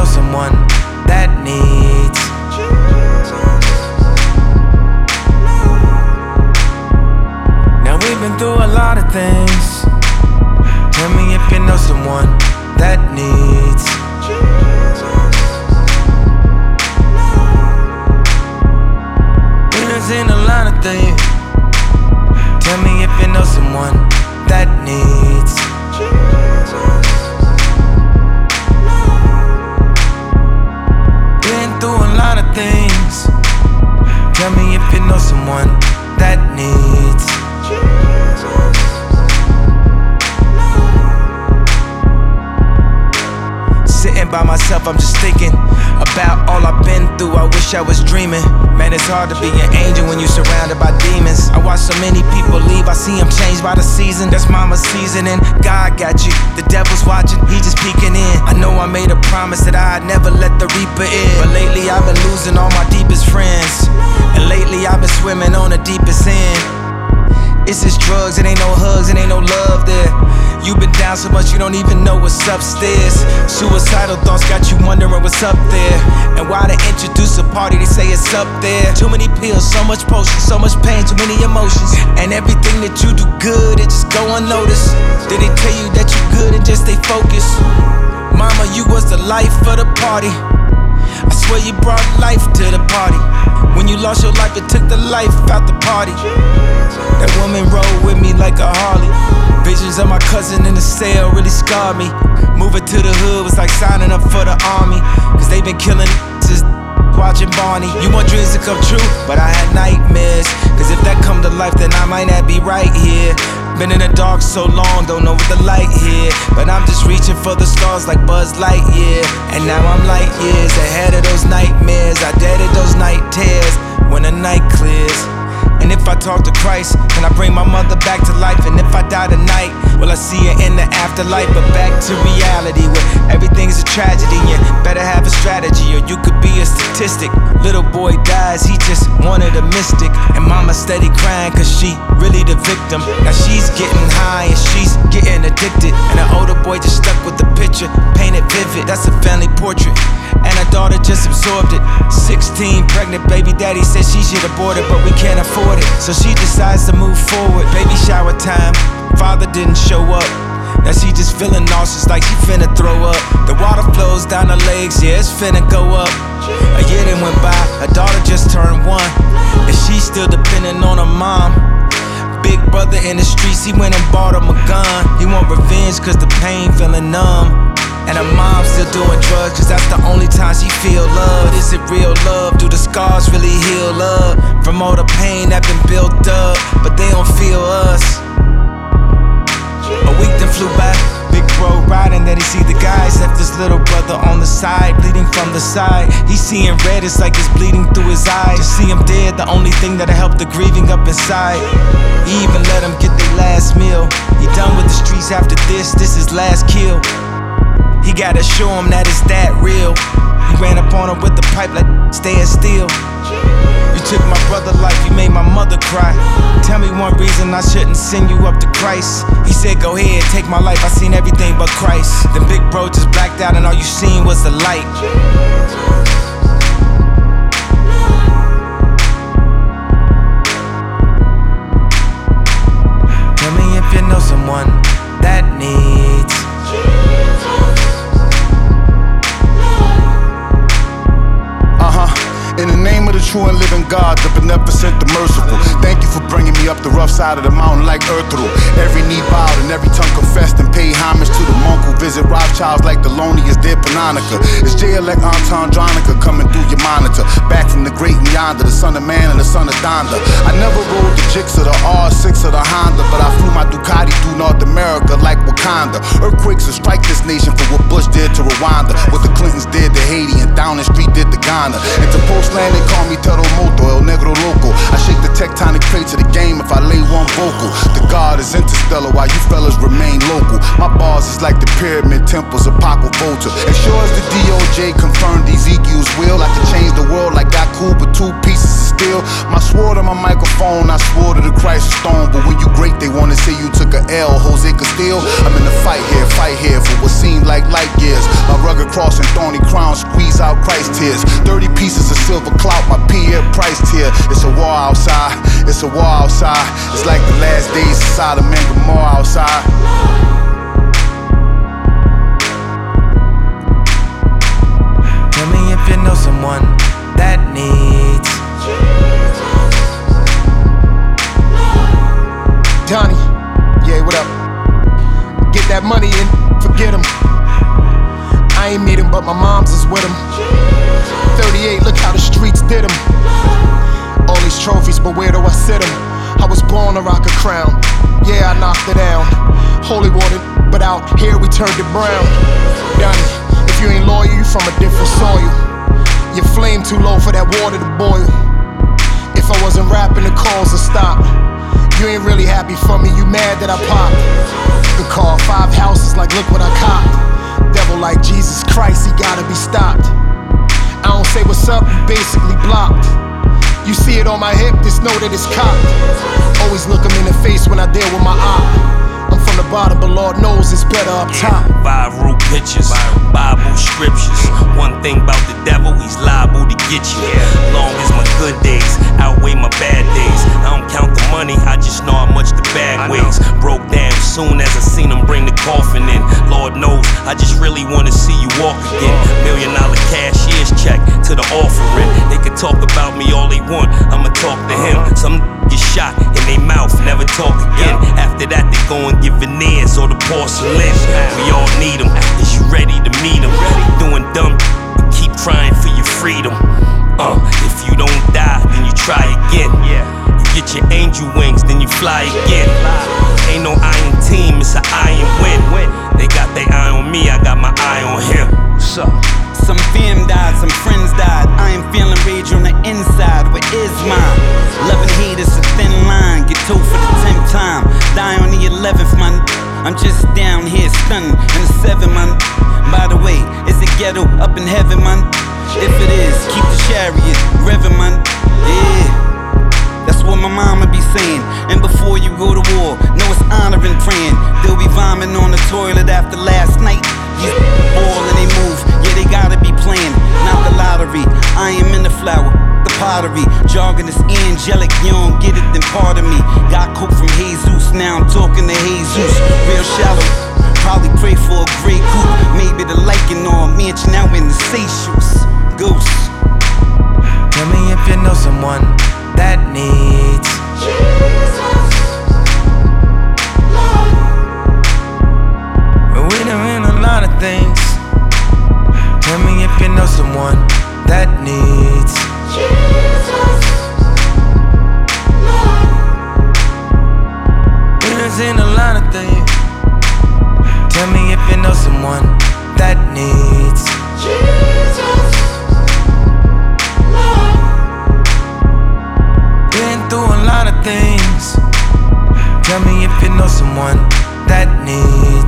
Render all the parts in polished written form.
know someone that needs Jesus. Now we've been through a lot of things. Tell me if you know someone that needs Jesus. We've been seeing a lot of things. Tell me if you know someone that needs Jesus. Been through a lot of things. Tell me if you know someone that needs Jesus. Sitting by myself, I'm just thinking about all I've been through. I wish I was dreaming. Man, it's hard to be an angel when you're surrounded by demons. I watch so many people leave, I see them changed by the season. That's mama's seasoning. God got you, the devil's watching, he just peeking in. I know I made a promise that I'd never let the reaper in, but lately I've been losing all my deepest friends, and lately I've been swimming on the deepest end. It's just drugs, it ain't no hugs, it ain't no love there. You've been down so much you don't even know what's upstairs. Suicidal thoughts got you wondering what's up there. And why they introduce a party, they say it's up there. Too many pills, so much potion, so much pain, too many emotions. And everything that you do good, it just go unnoticed. Did they tell you that you good and just stay focused? Mama, you was the life of the party. I swear you brought life to the party. When you lost your life, it took the life out the party. That woman rode with me like a Harley. Visions of my cousin in the cell really scarred me. Moving to the hood was like signing up for the army, cause they been killing since watching Barney. You want dreams to come true, but I had nightmares. Cause if that come to life, then I might not be right here. Been in the dark so long, don't know what the light here. But I'm just reaching for the stars like Buzz Lightyear. And now I'm light years ahead of those nightmares. I deaded those night tears when the night clears. And if I talk to Christ, can I bring my mother back to life? And if I die tonight, will I see her in the afterlife? But back to reality, where everything's a tragedy. You better have a strategy, or you could be a statistic. Little boy dies, he just wanted a mystic. And mama steady crying, cause she really the victim. Now she's getting high and she's getting addicted. And the older boy just stuck with the picture, painted vivid. That's a family portrait, and her daughter just absorbed it. 16, pregnant baby daddy said she should abort it, but we can't afford it. So she decides to move forward. Baby shower time, father didn't show up. Now she just feeling nauseous like she finna throw up. The water flows down her legs, yeah, it's finna go up. A year then went by, her daughter just turned 1, and she's still depending on her mom. Big brother in the streets, he went and bought him a gun. He want revenge cause the pain feeling numb. And her mom's still doing drugs, cause that's the only time she feel love. But is it real love? Do the scars really heal up from all the pain that been built up? But they don't feel us. A week then flew by, big bro riding that he see the guys. Left his little brother on the side, bleeding from the side. He seeing red, it's like it's bleeding through his eyes. To see him dead, the only thing that'll help the grieving up inside. He even let him get their last meal. He done with the streets after this his last kill. He gotta show him that it's that real. He ran up on him with the pipe like staying still. You took my brother's life, you made my mother cry. Tell me one reason I shouldn't send you up to Christ. He said go ahead, take my life, I seen everything but Christ. Then big bro just blacked out and all you seen was the light. Tell me if you know someone that needs In the name of the true and living God, the beneficent, the merciful. Thank you for bringing me up the rough side of the mountain like Ertugrul. Every knee bowed and every tongue confessed and paid homage to the monk who visit Rothschilds like the loneliest dead Panonica. It's J-Elect Antandronica coming through your monitor. Back from the great and yonder, the son of man and the son of Donda. I never rode the Gixxer, the R6 or the Honda, but I flew my Ducati through North America like Wakanda. Earthquakes will strike this nation for what Bush did to Rwanda, what the Clintons did to Haiti, and Downing Street did to Ghana. And to Postland, they call me Terremoto, El Negro Loco. I shake the tectonic plates of the game if I lay one vocal. The God is interstellar while you fellas remain local. My bars is like the pyramid temples of Paco Volta. As sure as the DOJ confirmed Ezekiel's will, I could change the world like Goku with 2 pieces of steel. My sword on my microphone, I swore to the Christ stone. But when you great, they wanna say you took a L. Jose Castillo still, I'm in the fight here for what seemed like light years. My rugged cross and thorny crown squeeze out Christ tears. 30 pieces of silver clout, my P.F. price tier. It's a war outside, it's a war outside. It's like the last days of Sodom and Gomorrah outside. Tell me if you know someone that needs Donnie, yeah, what up? Get that money and forget him. I ain't meet him, but my mom's is with him. 38, look how the streets did him. All these trophies, but where do I sit him? I was born to rock a crown. Yeah, I knocked it down. Holy water, but out here we turned it brown. Donnie, if you ain't loyal, you from a different soil. Your flame too low for that water to boil. If I wasn't rapping, the calls would stop. You ain't really happy for me, you mad that I popped. Could call 5 houses like look what I copped. Devil like Jesus Christ, he gotta be stopped. I don't say what's up, you basically blocked. You see it on my hip, just know that it's cocked. Always look him in the face when I deal with my op. I'm from the bottom, but Lord knows it's better up top. Viral pictures, Bible scriptures. One thing about the devil, he's liable to get you. Long as my good days outweigh my bad days. I don't count the money, I just know how much the bag weighs. Broke down soon as I seen him bring the coffin in. Lord knows, I just really wanna see you walk again. $1 million cashier's check to the offering. They can talk about me all they want, I'ma talk to him. Some get shot in their mouth, never talk again. After that they go and get veneers or the porcelain. We all need them, is you ready to meet them? Doing dumb, keep trying for your freedom. If you don't die, then you try again. You get your angel wings, then you fly again. Ain't no iron team, it's an iron win. They got their eye on me, I got my eye on him. Some fam died, some friends died. I am feeling rage on the inside. Where is mine? Love and hate is a thin line. Get told for the 10th time. Die on the 11th, man. I'm just down here stunning in the 7th, man. By the way, is it ghetto up in heaven, man? If it is, keep the chariot revving, man. Yeah, that's what my mama be saying. And before you go to war, know it's honoring praying. They'll be vomiting on the toilet after last night. These ball and they move, yeah, they gotta be playing, not the lottery. I am in the flower, the pottery. Jargon is angelic, you don't get it, then pardon me. Got coke from Jesus, now I'm talking to Jesus. Real shallow, probably pray for a great coupe. Maybe the liking or a mansion out in the Seychelles. Goose. Tell me if you know someone that needs we doing a lot of things. Tell me if you know someone that needs we done seen a lot of things. Tell me if you know someone that needs been through a lot of things. Tell me if you know someone that needs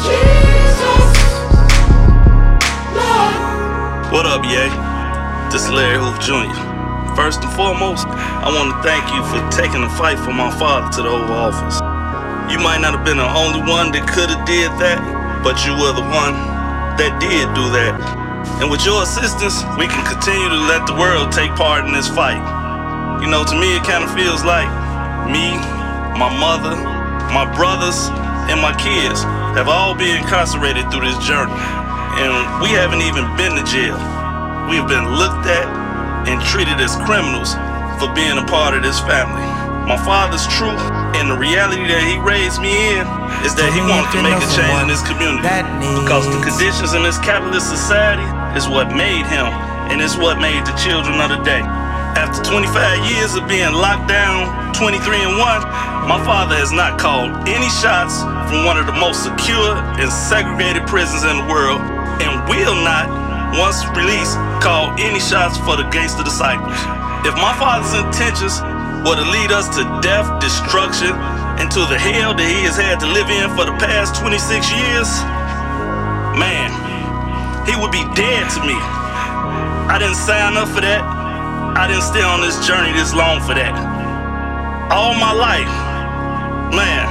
What up, Ye? This is Larry Hoof Jr. First and foremost, I want to thank you for taking the fight for my father to the Oval Office. You might not have been the only one that could have did that, but you were the one that did do that. And with your assistance, we can continue to let the world take part in this fight. You know, to me it kind of feels like me, my mother, my brothers, and my kids have all been incarcerated through this journey. And we haven't even been to jail. We have been looked at and treated as criminals for being a part of this family. My father's truth and the reality that he raised me in is that he wanted to make a change in this community. Because the conditions in this capitalist society is what made him, and it's what made the children of the day. After 25 years of being locked down, 23 and 1, my father has not called any shots from one of the most secure and segregated prisons in the world, and will not, once released, call any shots for the gangster disciples. If my father's intentions were to lead us to death, destruction, and to the hell that he has had to live in for the past 26 years, man, he would be dead to me. I didn't sign up for that. I didn't stay on this journey this long for that. All my life, man,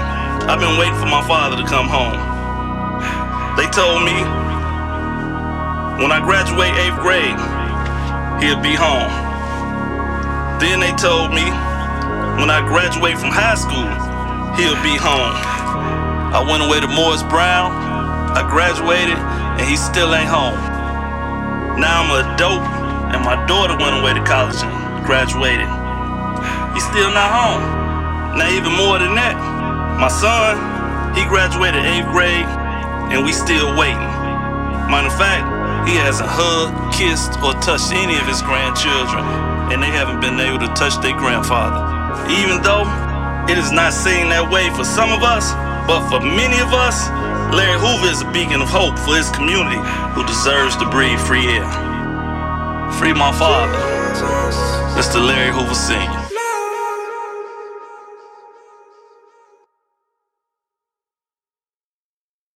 I've been waiting for my father to come home. They told me when I graduate 8th grade, he'll be home. Then they told me when I graduate from high school, he'll be home. I went away to Morris Brown, I graduated, and he still ain't home. Now I'm an adult, and my daughter went away to college and graduated. He's still not home. Now even more than that, my son, he graduated 8th grade, and we still waiting. Matter of fact, he hasn't hugged, kissed, or touched any of his grandchildren, and they haven't been able to touch their grandfather. Even though it is not seen that way for some of us, but for many of us, Larry Hoover is a beacon of hope for his community who deserves to breathe free air. Free my father, Mr. Larry Hoover Sr.